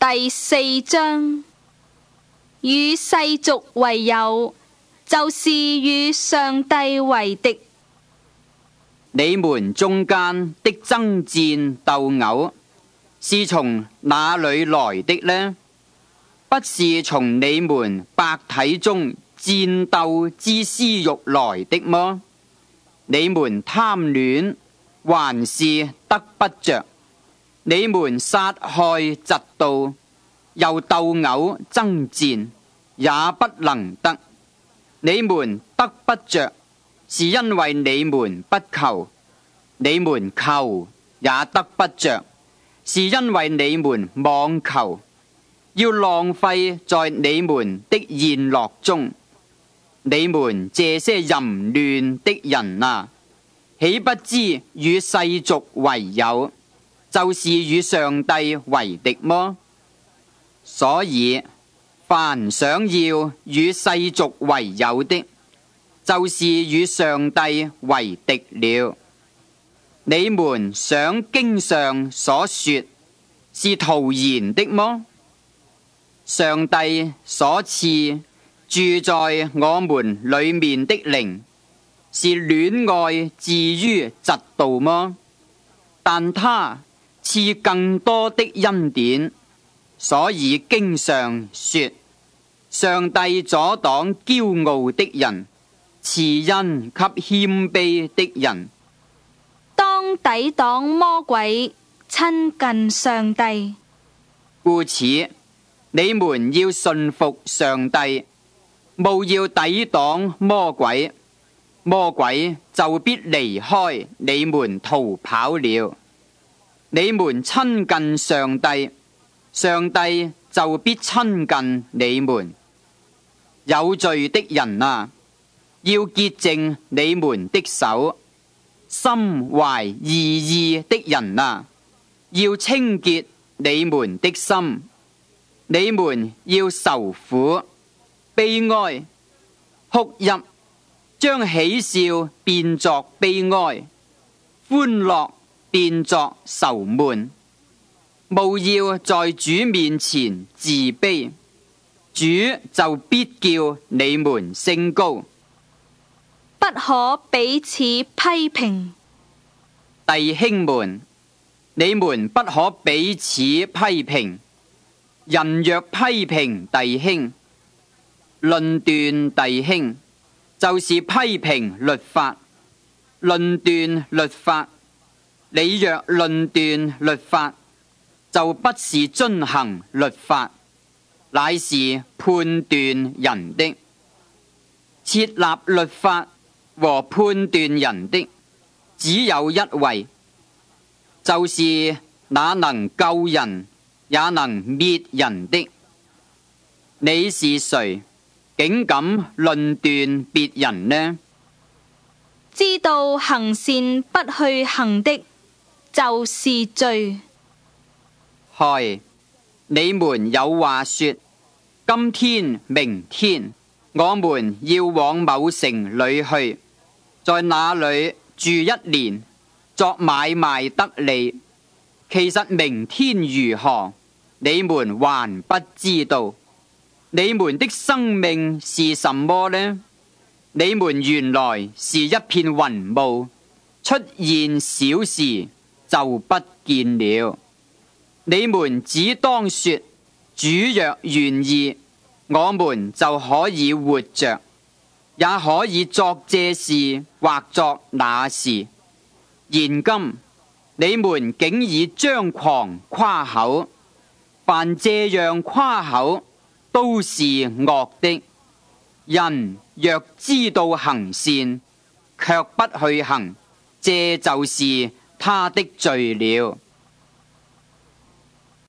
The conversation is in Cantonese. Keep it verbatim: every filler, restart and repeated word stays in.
第四章，與世俗為友，就是與上帝為敵。 你們中間的爭戰鬥毆，是從哪裏來的呢？不是從你們百體中戰鬥之私欲來的麼？你們貪戀，還是得不着；你們殺害嫉妒，又鬥毆爭戰，也不能得。你們得不着，是因為你們不求；你們求，也得不着，是因為你們妄求，要浪費在你們的宴樂中。你們這些淫亂的人啊，豈不知與世俗為友，就是與上帝為敵麼？所以，凡想要與世俗為友的，就是與上帝為敵了。你們想經上所說是徒然的麼？上帝所賜住在我們裏面的靈，是戀愛至於嫉妒麼？但他賜更多的恩典，所以經上說，上帝阻擋驕傲的人，賜恩給謙卑的人。 當抵擋魔鬼，親近上帝。 故此，你們要順服上帝，務要抵擋魔鬼，魔鬼就必離開你們逃跑了。你們親近上帝，上帝就必親近你們。有罪的人啊，要潔淨你們的手；心懷二意的人啊，要清潔你們的心。你們要愁苦、悲哀、哭泣，將喜笑變作悲哀，歡樂變作愁悶。務要在主面前自卑，主就必叫你們升高。 不可彼此批評。 弟兄們，你們不可彼此批評。人若批評弟兄、論斷弟兄，就是批評律法；論斷律法，你若論斷律法，就不是遵行律法，乃是判斷人的。設立律法和判斷人的，只有一位，就是那能救人也能滅人的。你是誰，竟敢論斷別人呢？ 知道行善不去行的，就是罪。 嗨，你們有話說，今天、明天，我們要往某城裏去，在那裏住一年，作買賣得利。其實明天如何，你們還不知道。你們的生命是什麼呢？你們原來是一片雲霧，出現小時就不見了。你們只當說，主若願意，我們就可以活着，也可以作這事或作那事。現今你們竟以張狂誇口，凡這樣誇口都是惡的。人若知道行善，卻不去行，這就是他的罪了。